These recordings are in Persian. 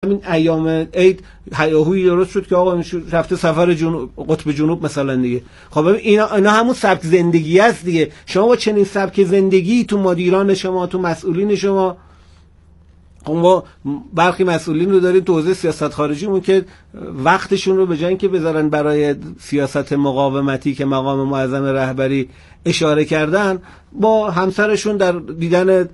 همین ایام عید هیاهویی درست شد که آقا رفته سفر قطب جنوب مثلا دیگه. خب اینا همون سبک زندگی است دیگه. شما با چنین سبک زندگی تو مدیران شما، تو مسئولین شما، ما برخی مسئولین رو داریم تو حوزه سیاست خارجیمون که وقتشون رو به جای اینکه بذارن برای سیاست مقاومتی که مقام معظم رهبری اشاره کردن، با همسرشون در دیدن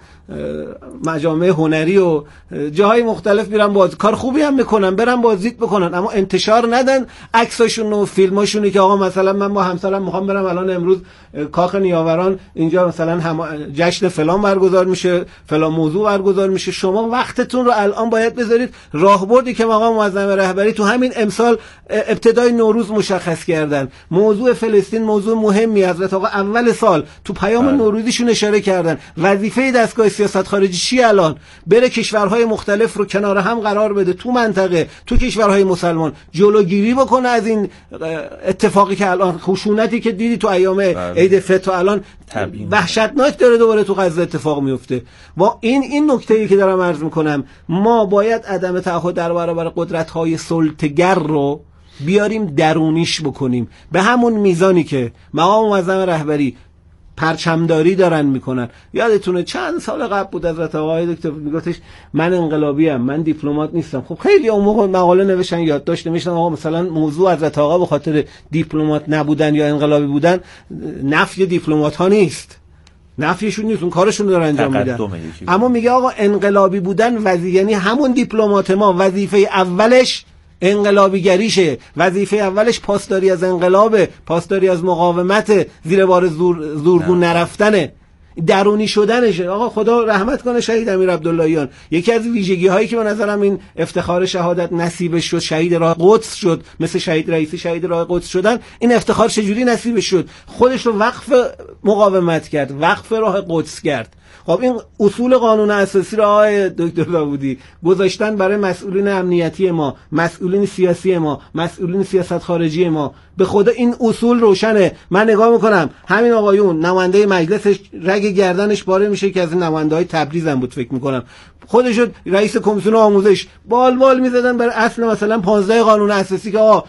مجامع هنری و جاهای مختلف میرن کار خوبی هم میکنن، برن بازدید بکنن، اما انتشار ندن عکساشون و فیلماشونی که آقا مثلا من با همسرم میخوام برم الان امروز کاخ نیاوران اینجا مثلا جشن فلان برگزار میشه، فلان موضوع برگزار میشه. شما وقتتون رو الان باید بذارید راهبردی که مقام معظم رهبری تو همین امسال ابتدای نوروز مشخص کردن. موضوع فلسطین موضوع مهمی، حضرت آقا اول سال تو پیام نوروزیشون اشاره کردن. وظیفه دستگاه سیاست خارجی چی الان؟ بره کشورهای مختلف رو کنار هم قرار بده، تو منطقه، تو کشورهای مسلمان جلوگیری بکنه از این اتفاقی که الان، خشونتی که دیدی تو ایام عید فطر الان وحشتناک داره دوباره تو غزه اتفاق میفته. با این نکته‌ای که دارم عرض میکنم، ما باید عدم تعهد در برابر قدرت‌های سلطه‌گر رو بیاریم درونیش بکنیم، به همون میزانی که مقام معظم رهبری پرچمداری دارن میکنن. یادتونه چند سال قبل بود حضرت آقای دکتر میگفتش من انقلابی ام، من دیپلمات نیستم. خب خیلی اون موقع مقاله نوشتن، یادداشت نوشتن، آقا مثلا موضوع حضرت آقا به خاطر دیپلمات نبودن یا انقلابی بودن نفی دیپلمات ها نیست، نفیشون نیست، اون کارشون رو دارن انجام میدن. اما میگه آقا انقلابی بودن یعنی همون دیپلمات ما وظیفه اولش انقلابیگریشه، وظیفه اولش پاسداری از انقلابه، پاسداری از مقاومت، زیر بار زورگون نرفتنه، درونی شدنشه. آقا خدا رحمت کنه شهید امیر عبداللهیان. یکی از ویژگی هایی که به نظرم این افتخار شهادت نصیبش شد، شهید راه قدس شد، مثل شهید رئیسی شهید راه قدس شدن، این افتخار چجوری نصیبش شد؟ خودش رو وقف مقاومت کرد، وقف راه قدس کرد. خب این اصول قانون اساسی رو آقای دکتر داوودی گذاشتن برای مسئولین امنیتی ما، مسئولین سیاسی ما، مسئولین سیاست خارجی ما. به خدا این اصول روشنه. من نگاه میکنم همین آقایون نماینده مجلسش رگ گردنش پاره میشه که از این نماینده‌های تبریز هم بود فکر میکنم، خودش رئیس کمیسیون آموزش بال میزدن برای اصل مثلا 15 قانون اساسی که آقا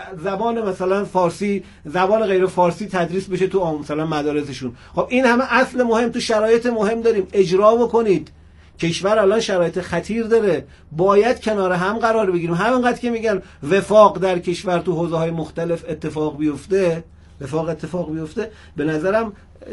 زبان مثلا فارسی، زبان غیر فارسی تدریس بشه تو مثلا مدارسشون. خب این همه اصل مهم تو شرایط مهم داریم، اجرا بکنید. کشور الان شرایط خطیر داره، باید کنار هم قرار بگیریم. همینقدر که میگن وفاق در کشور تو حوزه‌های مختلف اتفاق بیفته، به نظرم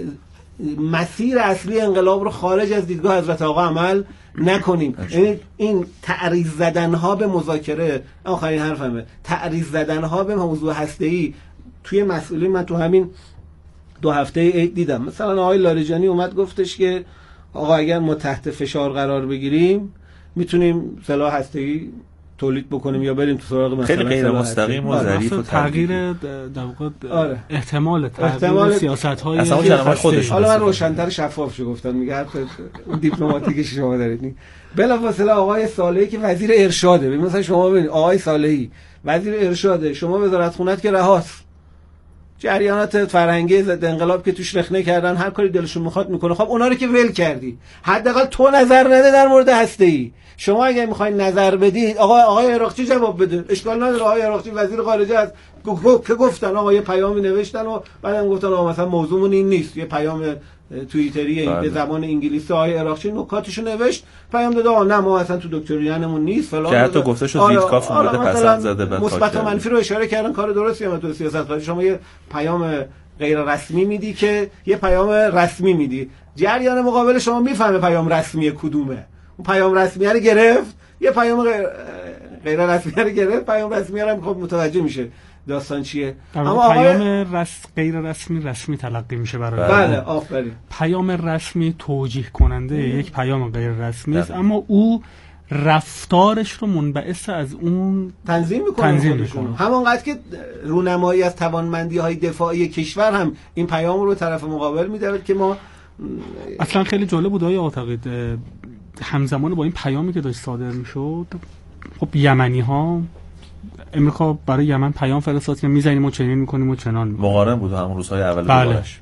مسیر اصلی انقلاب رو خارج از دیدگاه حضرت آقا عمل نکنیم. این تعریض زدنها به مذاکره، آخرین حرفمه، تعریض زدنها به موضوع هسته‌ای توی مسئولین، من تو همین 2 هفته عید دیدم. مثلا آقای لاریجانی اومد گفتش که آقا اگر ما تحت فشار قرار بگیریم میتونیم سلاح هسته‌ای تولید بکنیم یا بریم تو سراغ مثلا خیلی غیر مستقیم و ظریف و تغییر در واقع احتمال سیاست‌های خودش. حالا من روشن‌تر شفاف شو گفتم، میگه حرف دیپلماتیک شما دارید. بلافاصله آقای صالحی که وزیر ارشاده، مثلا شما ببینید آقای صالحی وزیر ارشاده، شما وزارت خونت که رهاست، جریانات فرهنگی ضد انقلاب که توش رخنه کردن، هر کاری دلشون میخواد میکنه. خب اونا رو که ول کردی، حداقل تو نظر نده در مورد هسته‌ای. شما اگه میخواین نظر بدید آقای عراقچی جواب بده، اشکال نداره. آقای عراقچی وزیر خارجه است که گفتن آقا یه پیامی نوشتن و بعدم گفتن آقا مثلا موضوعمون این نیست، یه پیام توییتری به زبان انگلیسی آقای عراقچی نکاتشو نوشت، پیام داد آقا نه ما اصلا تو دکتریانمون نیست فلان، که حتی گفته شد ویتکاف اومده پسند زده بعد مثبت و منفی رو اشاره کردن. کار درستی هم تو سیاست خارجی. شما یه پیام غیر رسمی میدی که یه پیام رسمی میدی، جریان مقابل شما میفهمه پیام رسمی کدومه. اون پیام رسمی رو گرفت، یه پیام غیر رسمی رو گرفت، پیام رسمی رو خب متوجه میشه داستان چیه. اما پیام غیر رسمی تلقی میشه برای بله آفرین. پیام رسمی توجیه کننده یک پیام غیر رسمی است، اما او رفتارش رو منبعث از اون تنظیم میکنه. همانقدر که رونمایی از توانمندی‌های دفاعی کشور هم این پیام رو طرف مقابل میده که ما اصلا خیلی جالب بود آقای عاتقی، همزمان با این پیامی که داشت صادر میشد، خب یمنی ها امریکا برای یمن پیام فرستاد که میزنیم و چنین میکنیم و چنان مقارن بود همون روزهای اول بارش.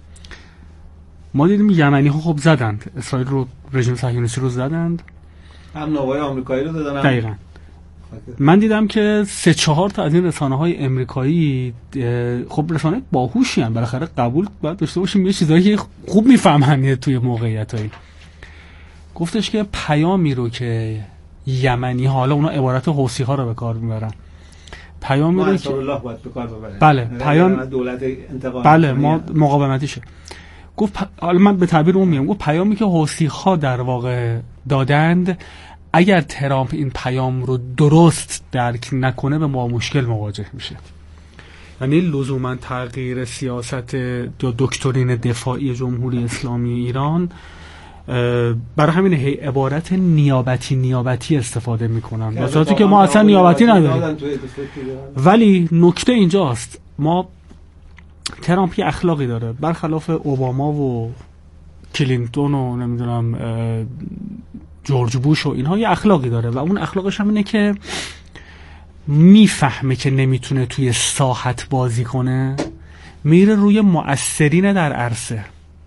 ما دیدیم یمنی ها خب زدند، اسرائیل رو، رژیم صهیونیستی رو زدند، هم نوای آمریکایی رو دادن. دقیقاً. من دیدم که 3-4 تا از این رسانه‌های امریکایی، خب رسانه باهوشی ان، بالاخره قبول باید داشته باشیم یه چیزایی خوب میفهمن توی موقعیتایی. گفتش که پیامی رو که یمنی ها، حالا اونا عبارت حوثی ها رو به کار میبرن، پیامی رو که الله باید به کار ببره، بله پیام دولت انتقام، بله ما مقاومتیشه. گفت حالا من به تعبیر اون میگم، گفت پیامی که حوثی ها در واقع دادند، اگر ترامپ این پیام رو درست درک نکنه به ما مشکل مواجه میشه. یعنی لزوما تغییر سیاست یا دکترین دفاعی جمهوری اسلامی ایران، برای همین عبارت نیابتی استفاده میکنن، در صورتی که ما اصلا نیابتی نداریم. ولی نکته اینجاست، ما ترامپ یه اخلاقی داره، برخلاف اوباما و کلینتون و نمیدونم جورج بوش و اینها، یه اخلاقی داره و اون اخلاقش هم اینه که میفهمه که نمیتونه توی ساحت بازی کنه، میره روی مؤثرین در عرصه.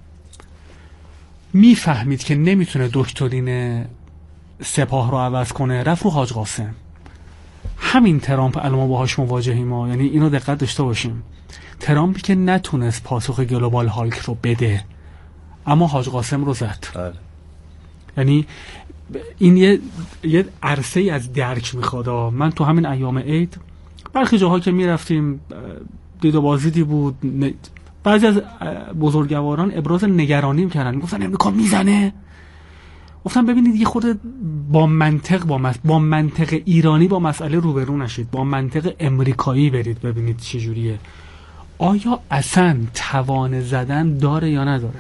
میفهمید که نمیتونه دکترین سپاه رو عوض کنه، رفت رو حاج قاسم. همین ترامپ الان ما باهاش مواجهیم ما، یعنی اینو دقت داشته باشیم. ترامپی که نتونست پاسخ گلوبال هالک رو بده، اما حاج قاسم رو زد. یعنی این یه عرصه از درک میخواد. من تو همین ایام عید برخی جاها که میرفتیم دید و بازدیدی بود، بعضی از بزرگواران ابراز نگرانی میکردن، میگفتن امریکا میزنه. گفتم ببینید یه خورده با منطق ایرانی با مسئله روبرو نشید، با منطق امریکایی برید ببینید چه جوریه. آیا اصلا توان زدن داره یا نداره؟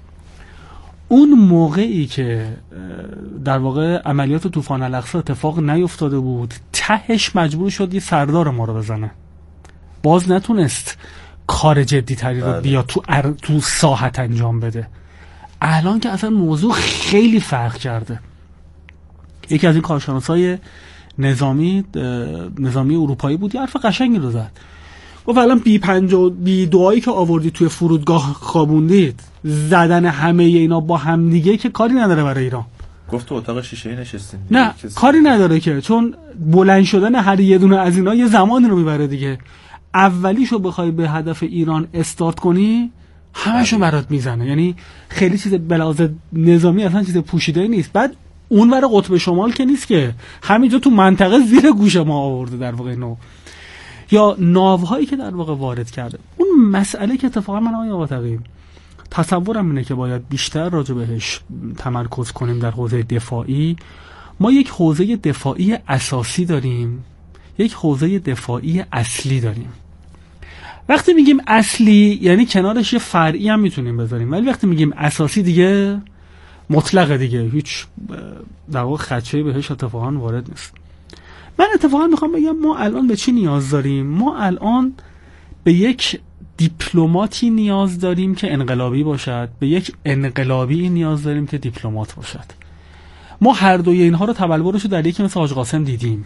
اون موقعی که در واقع عملیات طوفان الاقصی اتفاق نیفتاده بود، تهش مجبور شد یه سردار ما رو بزنه، باز نتونست کار جدی تری رو بیا تو ساحت انجام بده. الان که اصلا موضوع خیلی فرق کرده. یکی از این کارشناسای نظامی اروپایی بود، یه حرف قشنگی رو زد. گفت الان بی دعایی که آوردی توی فرودگاه خوابوندید، زدن همه اینا با هم دیگه که کاری نداره برای ایران. گفت تو اتاق شیشه‌ای نشستین. نه کاری نداره که، چون بلند شدن هر یه دونه از اینا یه زمانی رو میبره دیگه. اولیشو بخوای به هدف ایران استارت کنی، همشو برات میزنه. یعنی خیلی چیز بلاز نظامی اصلا چیز پوشیده نیست. بعد اون ور قطب شمال که نیست که، همینجا تو منطقه زیر گوش ما آورده در واقع نو، یا ناوهایی که در واقع وارد کرده. اون مسئله که اتفاقا من آقای آقاتقی تصورم اینه که باید بیشتر راجع بهش تمرکز کنیم در حوزه دفاعی. ما یک حوزه دفاعی اساسی داریم، یک حوزه دفاعی اصلی داریم. وقتی میگیم اصلی یعنی کنارش یه فرعی هم میتونیم بذاریم، ولی وقتی میگیم اساسی دیگه مطلقه دیگه، هیچ در واقع خدشه‌ای بهش اتفاقا وارد نیست. من اتفاقا میخوام بگم ما الان به چی نیاز داریم؟ ما الان به یک دیپلماتی نیاز داریم که انقلابی باشد، به یک انقلابی نیاز داریم که دیپلمات باشد. ما هر دوی اینها رو تبلورش رو در یکی مثل حاج قاسم دیدیم.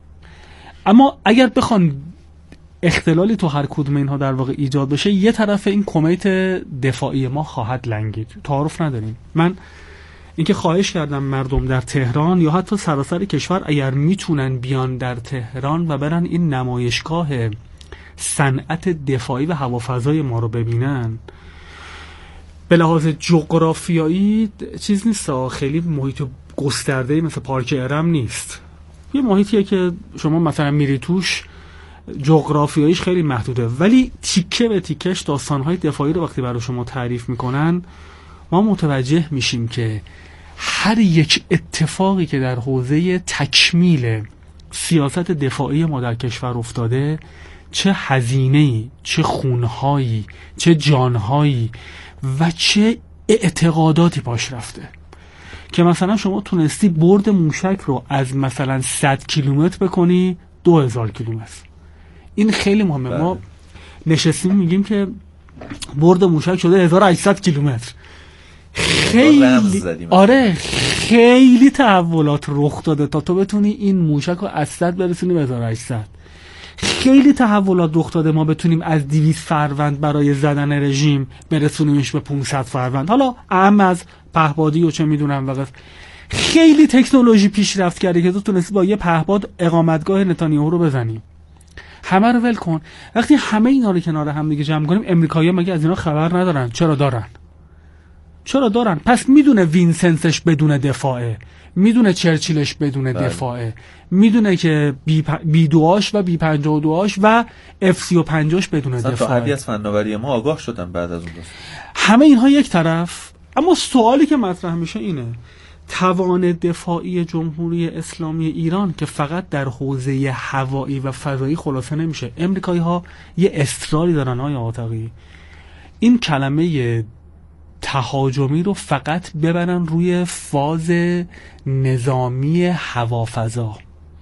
اما اگر بخوان اختلالی تو هر کدوم اینها در واقع ایجاد بشه، یه طرف این کمیت دفاعی ما خواهد لنگید. تعارف نداریم. من اینکه خواهش کردم مردم در تهران یا حتی سراسر کشور اگر میتونن بیان در تهران و برن این نمایشگاه صنعت دفاعی و هوافضای ما رو ببینن. به لحاظ جغرافیایی چیز نیست، خیلی محیط گسترده‌ای مثل پارک ارم نیست. یه محیطیه که شما مثلا میری توش، جغرافیاییش خیلی محدوده، ولی تیکه به تیکش داستان‌های دفاعی رو وقتی برای شما تعریف میکنن، ما متوجه میشیم که هر یک اتفاقی که در حوزه تکمیل سیاست دفاعی ما در کشور افتاده، چه هزینه‌ای، چه خونهایی، چه جانهایی و چه اعتقاداتی پاش رفته، که مثلا شما تونستی برد موشک رو از مثلا 100 کیلومتر بکنی 2000 km. این خیلی مهمه. ما نشستیم میگیم که برد موشک شده 1800 کیلومتر. خیلی تحولات رخ داده تا تو بتونی این موشک رو از 100 برسونی به 1800. خیلی تحولات رخ داده ما بتونیم از 200 فروند برای زدن رژیم برسونیمش به 500 فروند. حالا اهم از پهپادی و چه میدونم وقت. خیلی تکنولوژی پیشرفت کرده که تو تونستی با یه پهپاد اقامتگاه نتانیاهو رو بزنی. همه رو ول کن. وقتی همه اینا رو کنار هم دیگه جمع کنیم، امریکایی‌ها مگه از اینا خبر ندارن؟ چرا دارن؟ پس میدونه وینسنسش بدون دفاعه، میدونه چرچیلش بدون دفاعه، میدونه که بی دواش و بی 52 و F-35 بدون دفاعه. تا حدی از فناوری ما آگاه شدن بعد از اون دوست. همه اینها یک طرف، اما سوالی که مطرح میشه اینه: توان دفاعی جمهوری اسلامی ایران که فقط در حوزه هوایی و فضایی خلاصه نمیشه. امریکایی‌ها یه اصراری دارن آقای عاطقی، این کلمه تهاجمی رو فقط ببرن روی فاز نظامی هوافضا،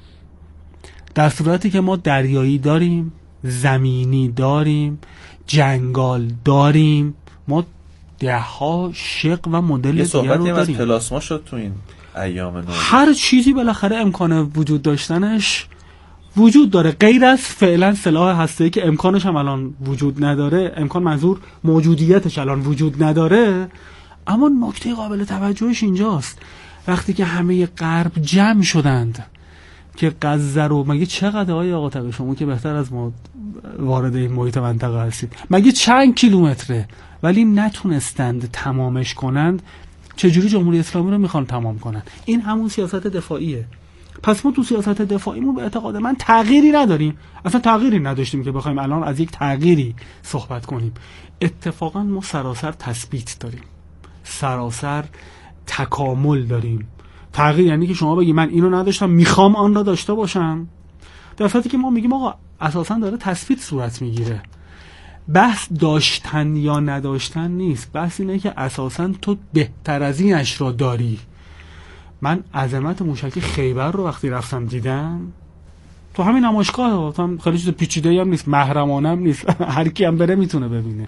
در صورتی که ما دریایی داریم، زمینی داریم، جنگال داریم، ما دهها شق و مدل دیگر رو داریم. یه صحبتی از پلاسما شد تو این ایام نو. هر چیزی بالاخره امکان وجود داشتنش وجود داره، غیر از فعلا سلاح هسته‌ای که امکانش هم الان وجود نداره. امکان منظور موجودیتش الان وجود نداره. اما نکته قابل توجهش اینجاست، وقتی که همه غرب جمع شدند که غزه رو، مگه چقدر آقای آقا شما که بهتر از ما وارد این محیط منطقه هستید، مگه چند کیلومتره، ولی نتونستند تمامش کنند، چجوری جمهوری اسلامی رو میخوان تمام کنن؟ این همون سیاست دفاعیه. پس ما تو سیاست دفاعیمون به اعتقاد من تغییری نداریم، اصلا تغییری نداشتیم که بخوایم الان از یک تغییری صحبت کنیم. اتفاقا ما سراسر تثبیت داریم، سراسر تکامل داریم. تغییر یعنی که شما بگی من اینو نداشتم میخوام آن را داشته باشم، در صورتی که ما میگیم آقا اساسا داره تثبیت صورت میگیره. بحث داشتن یا نداشتن نیست، بحث اینه که اساسا تو بهتر از اینش را داری. من عظمت موشک خیبر رو وقتی رفتم دیدم تو همین نمایشگاه، تو هم خیلی چیز پیچیده‌ای هم نیست، محرمانه هم نیست، هر کی هم بره میتونه ببینه.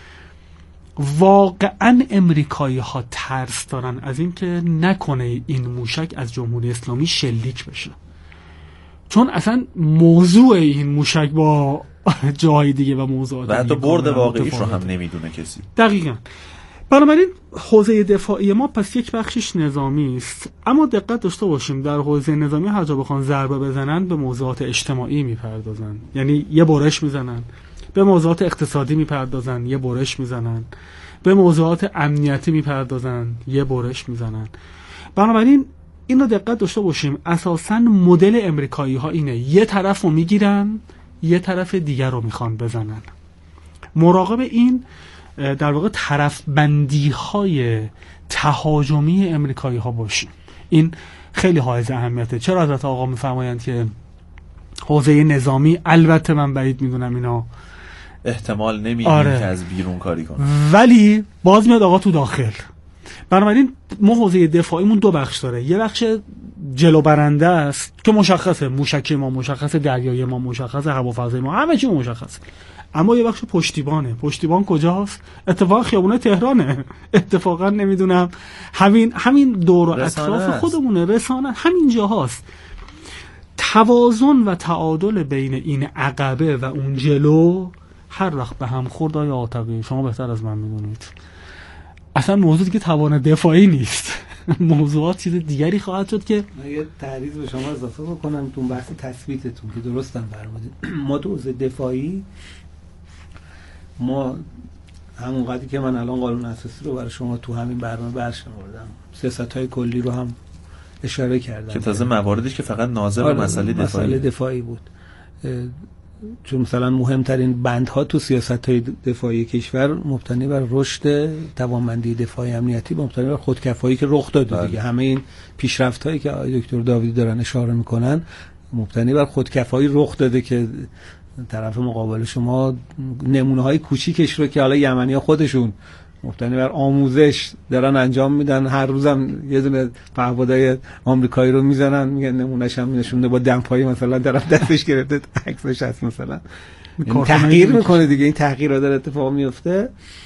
واقعا امریکایی ها ترس دارن از این که نکنه این موشک از جمهوری اسلامی شلیک بشه، چون اصلا موضوع این موشک با جای دیگه و موضوعات و حتی برد واقعیش رو هم نمیدونه کسی. دقیقاً. بنابراین حوزه دفاعی ما پس یک بخشش نظامی است، اما دقت داشته باشیم در حوزه نظامی هر جا بخوان ضربه بزنن به موضوعات اجتماعی میپردازن، یعنی یه برش میزنن، به موضوعات اقتصادی میپردازن، یه برش میزنن، به موضوعات امنیتی میپردازن، یه برش میزنن. بنابراین این رو دقت داشته باشیم، اساساً مدل امریکایی ها اینه، یه طرف رو میگیرن، یه طرف دیگر رو میخوان بزنن. مراقب این در واقع طرف بندی های تهاجمی امریکایی ها باشیم. این خیلی حائز اهمیته. چرا حضرت آقا میفرمایند که حوزه نظامی، البته من بعید میدونم اینا احتمال نمیدیم که از بیرون کاری کنن، ولی باز میاد آقا تو داخل. بنابراین ما حوزه دفاعیمون دو بخش داره، یه بخش جلو برنده است که مشخصه، موشکی ما مشخصه، دریایی ما مشخصه، هوافضایی ما همه چی مشخصه، اما یه بخش پشتیبانه. پشتیبان کجاست؟ اتفاقا خیابون تهرانه، اتفاقا نمیدونم همین دور و اطراف خودمونه، رسانه، همین جاهاست. توازن و تعادل بین این عقبه و اون جلو هر وقت به هم خورد آیا عاطقی، شما بهتر از من میدونید، اصلا موضوع که توان دفاعی نیست، موضوعات چیز دیگری خواهد شد. که یه تعریض به شما اضافه بکنم تو بحث تثبیتتون که درستم فرمودید. ما تو حوزه دفاعی، ما همون قدری که من الان قانون اساسی رو برای شما تو همین برنامه برشمردم، سیاست‌های کلی رو هم اشاره کردم که تازه مواردش که فقط ناظر به مسئله دفاعی بود، چون مثلا مهمترین بندها تو سیاست‌های دفاعی کشور مبتنی بر رشد توانمندی دفاعی امنیتی، مبتنی بر خودکفایی که رخ داده دیگه. همه این پیشرفت‌هایی که دکتر داوودی دارن اشاره میکنن مبتنی بر خودکفایی رخ داده که طرف مقابل شما نمونه‌های کوچیکش رو که حالا یمنی‌ها خودشون مبتنی بر آموزش دارن انجام میدن، هر روزم یه دونه پهپادای آمریکایی رو میزنن، میگن نمونهش هم نشونده با دمپایی مثلا طرف دستش گرفته عکسش هست مثلا، این تحقیر میکنه دیگه. این تحقیر داره اتفاق میفته.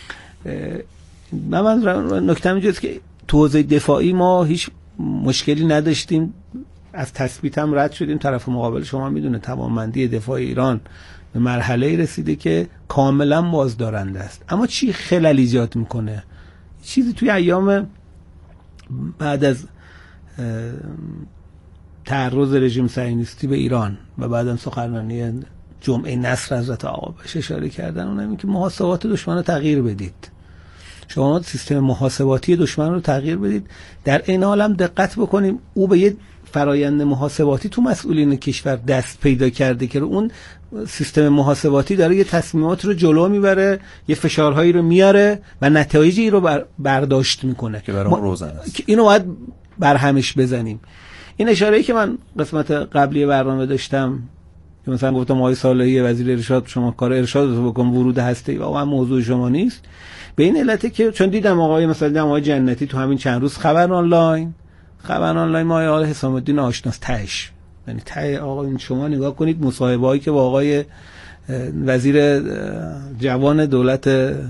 من نکته اینجاست که تو حوزه دفاعی ما هیچ مشکلی نداشتیم، از تثبیت هم رد شدیم. طرف مقابل شما میدونه توانمندی دفاع ایران به مرحله رسیده که کاملا بازدارنده است. اما چی خلل ایجاد میکنه؟ چیزی توی ایام بعد از تعرض رژیم صهیونیستی به ایران و بعدم سخنرانی جمعه نصر حضرت آقا بهش اشاره کردن، اونم این که محاسبات دشمن رو تغییر بدید. شما سیستم محاسباتی دشمن رو تغییر بدید. در این حال هم دقت بکنیم او به یه فرایند محاسباتی تو مسئولین کشور دست پیدا کرده که اون سیستم محاسباتی داره یه تصمیمات رو جلو میبره، یه فشارهایی رو میاره و نتایجی رو برداشت میکنه که برام روزن است. اینو باید برهمش بزنیم. این اشاره‌ای که من قسمت قبلی برنامه داشتم که مثلا گفتم آقای صالحی وزیر ارشاد شما کار ارشاد رو بکن، ورود هسته‌ای واقعا موضوع شما نیست. به این علته که چون دیدم آقای مثلا آقای جنتی تو همین چند روز خبر آنلاین ما آقای حسام الدین آشناس تهش، یعنی ته آقا شما نگاه کنید مصاحبه‌ای که با آقای وزیر جوان دولت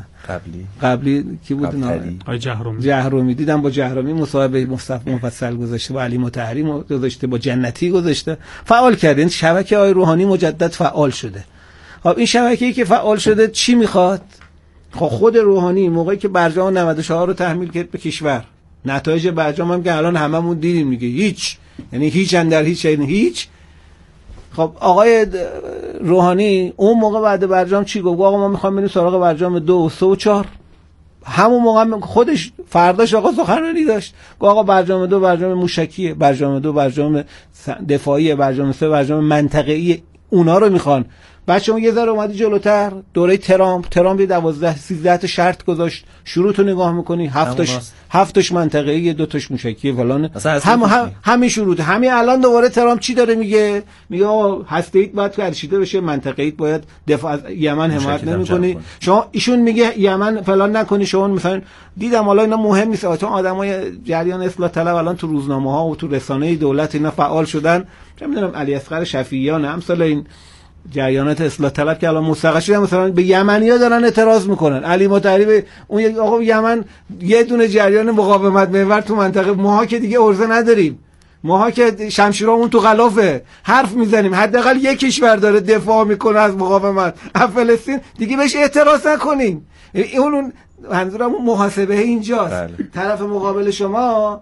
قبلی کی بود آقای جهرومی دیدم، با جهرومی مصاحبه مفصل گذاشته، با علی مطهری گذاشته، با جنتی گذاشته، فعال کرد. این شبکه آقای روحانی مجدد فعال شده. خب این شبکه‌ای که فعال شده چی میخواد؟ خود روحانی موقعی که برجام 94 رو تحمیل کرد به کشور، نتایج برجام هم که الان هممون دیدیم میگه هیچ، یعنی هیچ اندر هیچ، یعنی هیچ. خب آقای روحانی اون موقع بعد برجام چی گفت؟ آقا ما میخوایم بریم سراغ برجام 2 و 3 و 4. همون موقع خودش فرداش آقا سخنرانی داشت، گفت آقا برجام 2 برجام موشکیه، برجام 2 برجام دفاعیه، برجام 3 برجام منطقه‌ای، اونا رو میخوان. بعد شما یه ذره اومدی جلوتر، دوره ترامپ 12 13 تا شرط گذاشت، شروط رو نگاه میکنی 7 منطقه‌ای، 2 تاش موشکی فلان، همین شروط. همین الان دوباره ترامپ چی داره میگه؟ میگه آقا هسته‌ایت باید کشیده بشه، منطقه‌ایت باید دفاع از یمن حمایت نمی‌کنی. شما ایشون میگه یمن فلان نکنی. شما مثلا دیدم حالا اینا مهم نیست، چون آدمای جریان اصلاح طلب الان تو روزنامه‌ها و تو رسانه دولت اینا فعال شدن. چه می‌دونم علی اصغر شفیعیان امثال این جریانات اصلاح طلب که الان مستقل شدن مثلا به یمنی‌ها دارن اعتراض میکنن. علی مطهری اون آقا یمن یه دونه جریان مقاومت محور تو منطقه، ماها که دیگه ارزه نداریم، ماها که شمشیرامون تو غلافه، حرف میزنیم، حداقل یک کشور داره دفاع میکنه از مقاومت از فلسطین، دیگه بهش اعتراض نکنیم. اون منظورم محاسبه اینجاست. طرف مقابل شما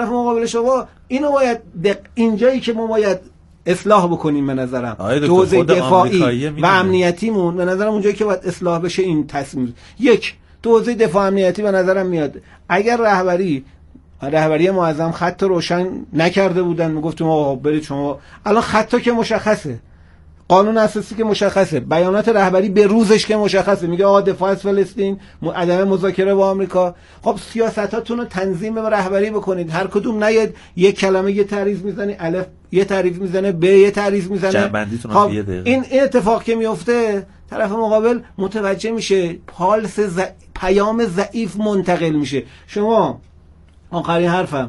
اینو باید اینجایی که ما باید اصلاح بکنیم. به نظرم حوزه دفاعی و امنیتیمون به نظرم اونجایی که باید اصلاح بشه این تصمیم. یک حوزه دفاع امنیتی به نظرم میاد اگر رهبری معظم خط روشن نکرده بودن، میگفتیم آقا برید شما، الان خطا که مشخصه، قانون اساسی که مشخصه، بیانات رهبری به روزش که مشخصه، میگه آقا دفاع از فلسطین، عدم مذاکره با آمریکا. خب سیاستاتون رو تنظیم و رهبری بکنید، هر کدوم نیاد یک کلمه یه تعریف میزنه، الف یه تعریف میزنه، ب یه تعریف میزنه. خب این اتفاق که میفته طرف مقابل متوجه میشه، پیام ضعیف منتقل میشه. شما آخرین حرفم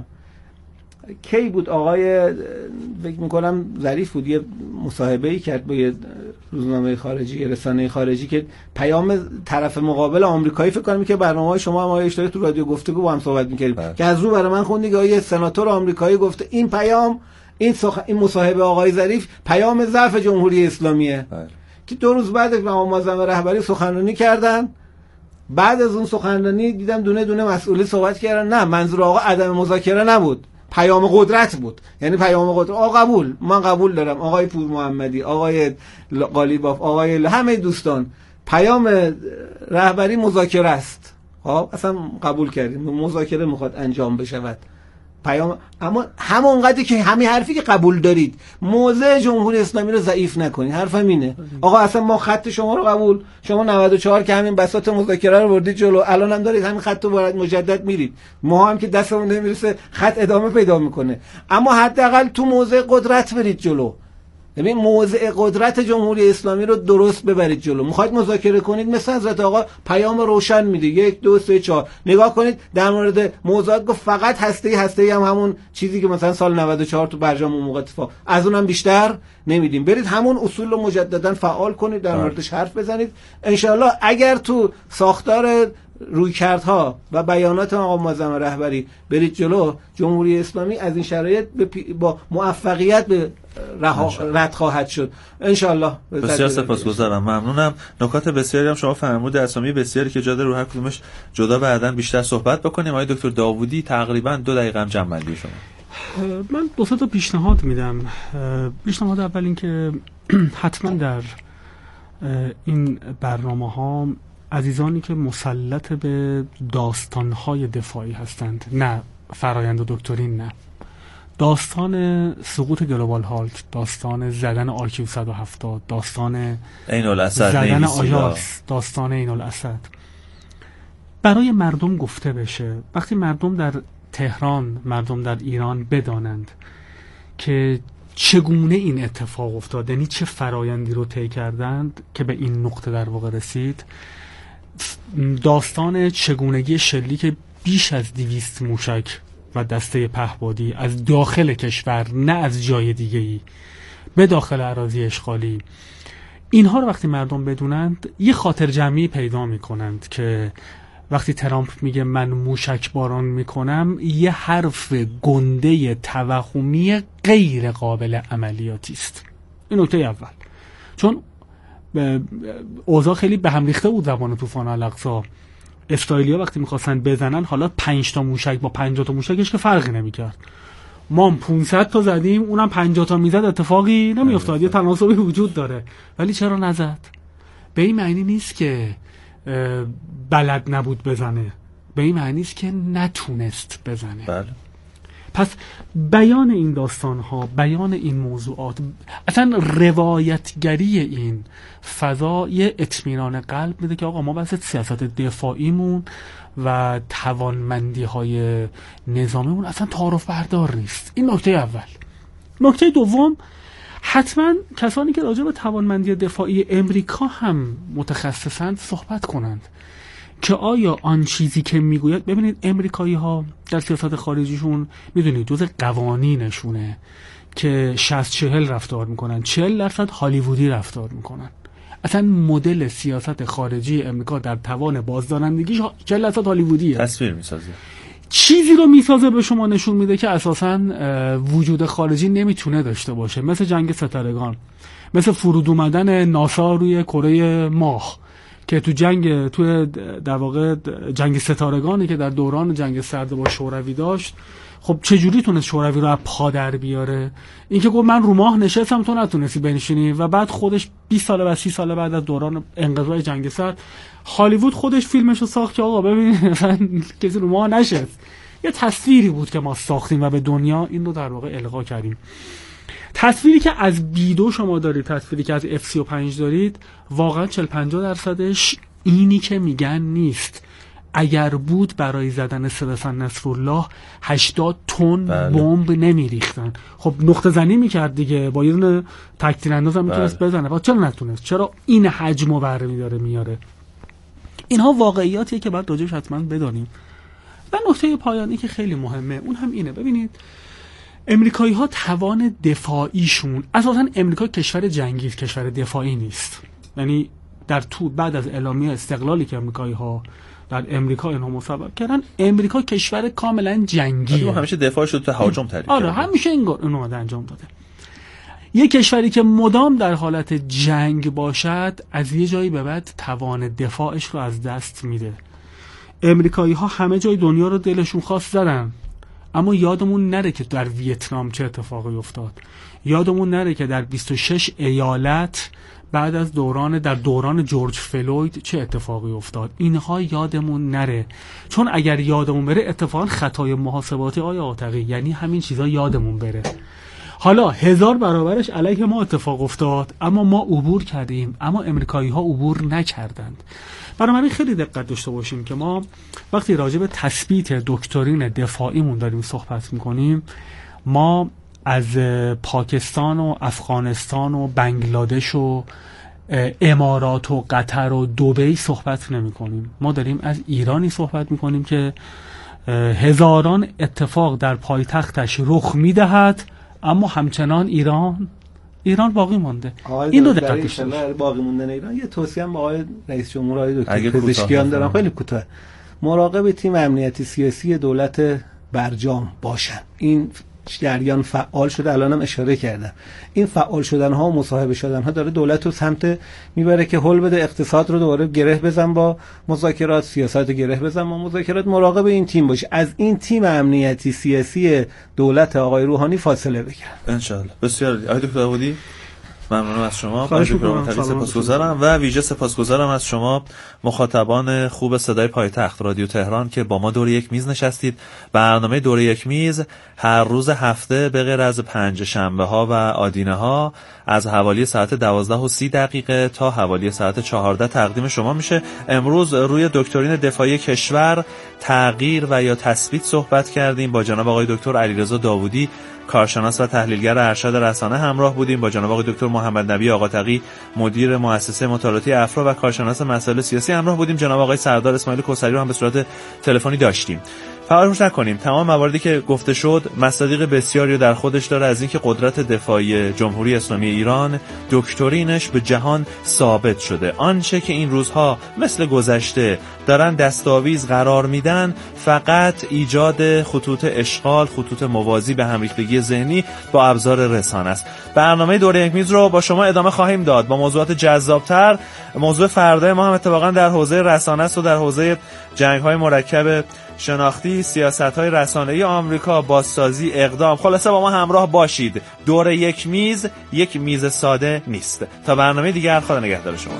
کی بود؟ آقای فکر میکنم ظریف بود، یه مصاحبه‌ای کرد با یه روزنامه خارجی، یه رسانه خارجی، که پیام طرف مقابل آمریکایی فکر کنم که برنامه‌های شما هم آقای اشتراک تو رادیو گفتگو با هم صحبت می‌کردیم که از رو برای من خوندی که یه سناتور آمریکایی گفته این پیام این مصاحبه آقای ظریف پیام ضعف جمهوری اسلامیه. که 2 روز بعد با معظم رهبری سخنرانی کردن. بعد از اون سخنرانی دیدم دونه دونه مسئولی صحبت کردن، نه منظور آقا عدم مذاکره نبود، پیام قدرت بود. یعنی پیام قدرت، آقا من قبول دارم، آقای پور محمدی، آقای قالیباف، آقای همه دوستان، پیام رهبری مذاکره است. خب اصلا قبول کردیم مذاکره میخواد انجام بشود، پیام. اما همونقدر که همین حرفی که قبول دارید موضع جمهوری اسلامی رو ضعیف نکنید. حرفم اینه آقا اصلا ما خط شما رو قبول، شما 94 که همین بساط مذاکره رو بردید جلو، الان هم دارید همین خط رو باید مجدد میرید، ما هم که دستمون نمیرسه خط ادامه پیدا میکنه. اما حداقل تو موضع قدرت برید جلو. ببین موضع قدرت جمهوری اسلامی رو درست ببرید جلو. میخواید مذاکره کنید مثل حضرت آقا پیام روشن میده، 1 2 3 4. نگاه کنید در مورد موضوعات گفت فقط هسته‌ای هم همون چیزی که مثلا سال 94 تو برجام اون موقع اتفاق، از اونم بیشتر نمیدیم. برید همون اصول رو مجددا فعال کنید، در موردش حرف بزنید. انشالله اگر تو ساختار رویکردها و بیانات آقا معظم رهبری برید جلو، جمهوری اسلامی از این شرایط با موفقیت به رد خواهد شد انشالله. بسیار سپاسگزارم، ممنونم. نکات بسیاری هم شما فرمودید، اسامی بسیاری که جاده رو هر کدومش جدا بعداً بیشتر صحبت بکنیم. آقای دکتر داوودی تقریبا 2 دقیقه هم جمع بندی شما. من 2 تا پیشنهاد میدم. پیشنهاد اول این که حتما در این برنامه‌ها عزیزانی که مسلط به داستان‌های دفاعی هستند، نه فرآیند و دکترین، نه داستان سقوط گلوبال هالت، داستان زدن آیکیو 170، داستان عین الاسد، زدن آژاکس، داستان عین الاسد برای مردم گفته بشه. وقتی مردم در تهران، مردم در ایران بدانند که چگونه این اتفاق افتاد، یعنی چه فرایندی رو طی کردند که به این نقطه در واقع رسید، داستان چگونگی شلیک بیش از 200 موشک و دسته پهپادی از داخل کشور، نه از جای دیگه‌ای، به داخل اراضی اشغالی، اینها رو وقتی مردم بدونند یه خاطر جمعی پیدا میکنند که وقتی ترامپ میگه من موشک باران میکنم، یه حرف گنده توهمی غیر قابل عملیاتی است. این نکته اول. چون اوضاع خیلی به هم ریخته بود زمان طوفان الاقصی. اسرائیلیا وقتی میخواستن بزنن، حالا 5 تا موشک با 50 تا موشکش که فرقی نمیکرد. ما 500 تا زدیم، اونم 50 تا میزد، اتفاقی نمیافتاد. یه تناسبی وجود داره. ولی چرا نزد؟ به این معنی نیست که بلد نبود بزنه، به این معنی است که نتونست بزنه. بله. پس بیان این داستان‌ها، بیان این موضوعات، اصلا روایتگری این فضا یه اطمینان قلب میده که آقا ما بس سیاست دفاعیمون و توانمندی‌های نظامیمون اصلا تعارف بردار نیست. این نکته اول. نکته دوم، حتما کسانی که راجع به توانمندی دفاعی امریکا هم متخصصند صحبت کنند که آیا آن چیزی که میگوید، ببینید امریکایی ها در سیاست خارجیشون میدونید جز قوانینشونه که 60-40 رفتار میکنن، 40% هالیوودی رفتار میکنن. اصلا مدل سیاست خارجی امریکا در توان بازدارندگیش 40% هالیوودیه. تصویر میسازه، چیزی رو میسازه به شما نشون میده که اساساً وجود خارجی نمیتونه داشته باشه، مثل جنگ ستارگان، مثل فرود اومدن ناسا روی کره ماه که تو در واقع جنگ ستارگانی که در دوران جنگ سرد با شوروی داشت. خب چجوری تونست شوروی رو از پا در بیاره؟ اینکه گفت من رو ماه نشستم تو نتونستی بنشینی، و بعد خودش 20 سال بعد 30 سال بعد از دوران انقضای جنگ سرد هالیوود خودش فیلمش رو ساخت که آقا ببین کسی رو ماه نشست. یه تصویری بود که ما ساختیم و به دنیا این رو در واقع القا کردیم. تصویری که از B2 شما دارید، تصویری که از F35 دارید، واقعا 40-50% اینی که میگن نیست. اگر بود برای زدن سلسان نصرالله 80 تن بمب نمیریختن. خب نقطه زنی میکرد دیگه، با یه دونه تکتیر انداز هم میتونست بزنه. و چرا نتونست؟ چرا این حجمو برمی داره میاره؟ اینها واقعیاتیه که باید راجعش حتما بدانیم. و نکته پایانی که خیلی مهمه اون هم اینه، ببینید امریکایی ها توان دفاعیشون، اساسا امریکا کشور جنگی است، کشور دفاعی نیست. یعنی در بعد از اعلامیه استقلالی که امریکایی ها در امریکا اینها مسبب کردن، امریکا کشور کاملا جنگیه. همیشه دفاعش رو تهاجم تعریف کرده. همیشه این اومده انجام داده. یه کشوری که مدام در حالت جنگ باشد، از یه جایی به بعد توان دفاعش رو از دست میده. امریکایی ها همه جای دنیا رو دلشون خواست زدن، اما یادمون نره که در ویتنام چه اتفاقی افتاد. یادمون نره که در 26 ایالت بعد از دوران جورج فلوید چه اتفاقی افتاد. اینها یادمون نره، چون اگر یادمون بره اتفاقا خطای محاسباتی آیا عاطقی، یعنی همین چیزا یادمون بره. حالا 1000 برابرش علیه ما اتفاق افتاد، اما ما عبور کردیم، اما امریکایی ها عبور نکردند. بنابراین خیلی دقت داشته باشیم که ما وقتی راجع به تثبیت دکترین دفاعیمون داریم صحبت میکنیم، ما از پاکستان و افغانستان و بنگلادش و امارات و قطر و دبی صحبت نمی کنیم. ما داریم از ایرانی صحبت می کنیم که هزاران اتفاق در پایتختش رخ می دهد، اما همچنان ایران باقی مانده. این رو دقت داشته باشیم. باقی موندن ایران یه توصیه هم آقای رئیس جمهور آقای دکتر پزشکیان دارم، خیلی کوتاه. مراقب تیم امنیتی سیاسی دولت برجام باشن. این جریان فعال شده. الانم اشاره کردم این فعال شدن ها و مصاحبه شدن ها داره دولت رو سمت میبره که هول بده اقتصاد رو دوباره گره بزن با مذاکرات، سیاست رو گره بزن با مذاکرات. مراقب این تیم باشه، از این تیم امنیتی سیاسی دولت آقای روحانی فاصله بگیرن ان شاء الله. بسیار عالی. دکتر داوودی ممنونم از شما، سپاسگزارم و ویژه سپاسگزارم از شما مخاطبان خوب صدای پایتخت رادیو تهران که با ما دور یک میز نشستید. برنامه دور یک میز هر روز هفته به غیر از پنج شنبه ها و آدینه ها از حوالی ساعت 12:30 تا حوالی ساعت 14 تقدیم شما میشه. امروز روی دکترین دفاعی کشور، تغییر و یا تثبیت صحبت کردیم. با جناب آقای دکتر علیرضا داوودی، کارشناس و تحلیلگر ارشد رسانه همراه بودیم. با جناب آقای دکتر محمد نبی آقاتقی، مدیر مؤسسه مطالعاتی افرا و کارشناس مسائل سیاسی همراه بودیم. جناب آقای سردار اسماعیل کوثری رو هم به صورت تلفنی داشتیم. فراموش نکنیم تمام مواردی که گفته شد مصادیق بسیاری رو در خودش داره، از اینکه قدرت دفاعی جمهوری اسلامی ایران دکترینش به جهان ثابت شده. آنچه که این روزها مثل گذشته دارن دستاویز قرار میدن فقط ایجاد خطوط اشغال، خطوط موازی به هم ریختگی ذهنی با ابزار رسانه است. برنامه دوره یک میز رو با شما ادامه خواهیم داد با موضوعات جذابتر. موضوع فردا ما هم اتفاقا در حوزه رسانه است و در حوزه جنگ‌های مرکب شناختی، سیاست‌های رسانه‌ای آمریکا، بازسازی، اقدام. خلاصه با ما همراه باشید. دور یک میز ساده نیست. تا برنامه دیگر، خدا نگهدار شما.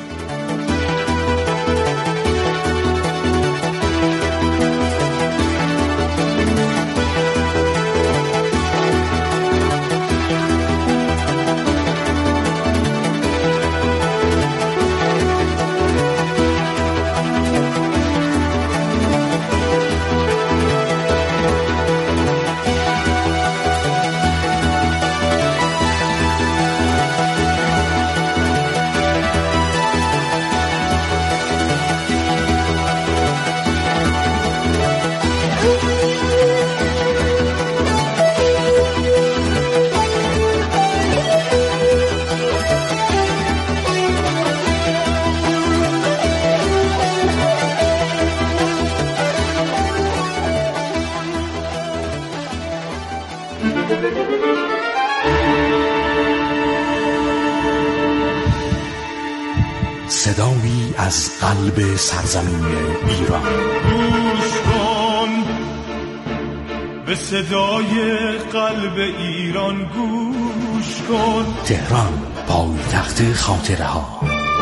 صدایی از قلب سرزمین ایران. گوش کن به صدای قلب ایران، گوش کن. تهران، پایتخت خاطره ها.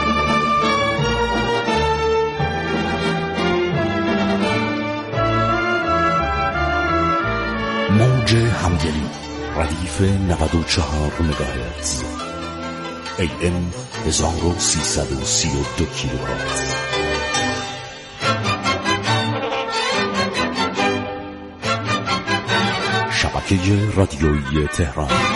موج همدلی، ردیف 94 مگاهرتز، AM 1332 کیلوهرتز. شبکه رادیویی تهران.